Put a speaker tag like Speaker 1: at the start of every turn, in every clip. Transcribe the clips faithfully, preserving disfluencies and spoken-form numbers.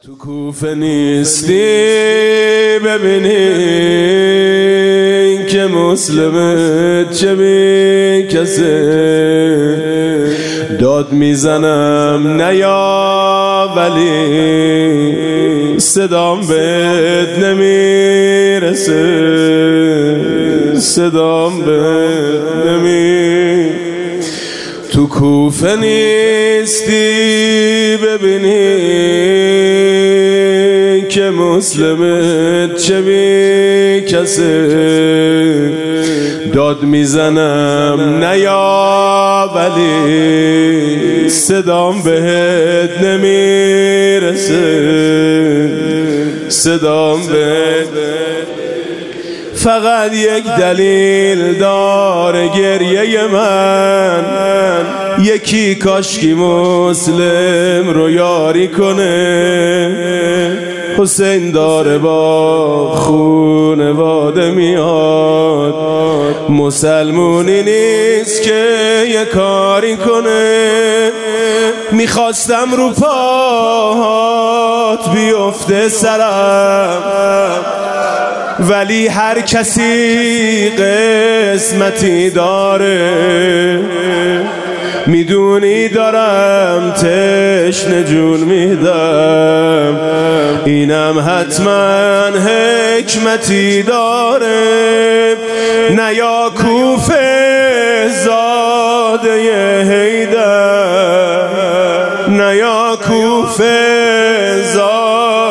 Speaker 1: تو کوفه نیستی ببینی که مسلمت چه بی کسه داد میزنم نیا ولی صدام بهت نمیرسه صدام بهت نمی تو کوفه نیستی ببینی که مسلمت چه بی کسه داد میزنم نیا ولی صدام بهت نمیرسه صدام بهت فقط یک دلیل داره گریه من یکی کاشکی مسلم رو یاری کنه حسین داره با خونواده میاد مسلمونی نیست که یه کاری کنه میخواستم رو پاهات بیفته سرم ولی هر کسی قسمتی داره میدونی دارم تشنه جون میدم اینم حتما حکمتی داره نیا کوفه زاده حیدر نیا کوفه زاده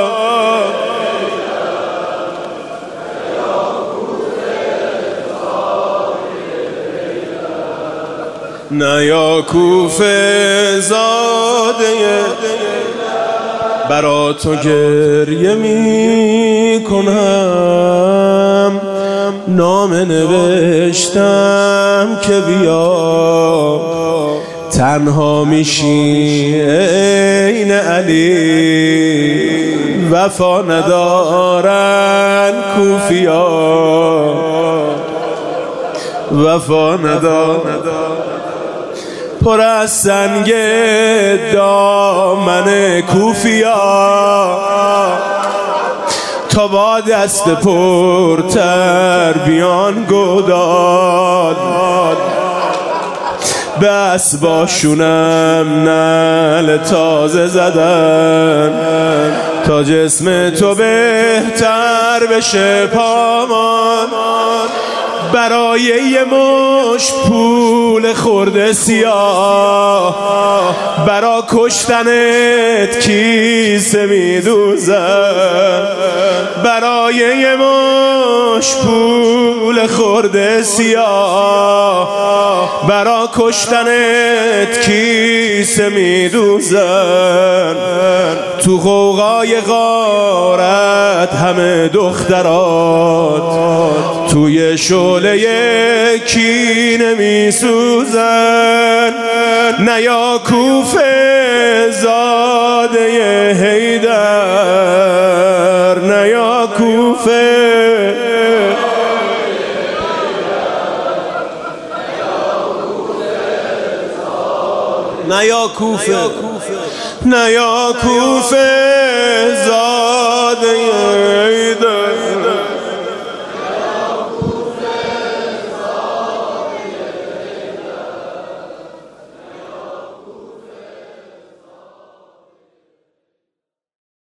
Speaker 1: نیا کوفه زاده برا تو گریه می کنم نامه نوشتم که بیا تنها میشی عین علی وفا ندارن کوفیا وفا ندارن پر از سنگ دامن کوفیا تا با دست پرتر بیان گوداد بس باشونم نل تازه زدن تا جسم تو بهتر بشه پامان برای یه مش پول خورده سیاه برا کشتنت کیسه میدوزن برای یه مش پول خورده سیاه برا کشتنت کیسه میدوزن تو غوغای غارت همه دخترات توی شعله کینه میسوزن نیا کوفه زاده حیدر نیا کوفه نیا کوفه نیا کوفه زاده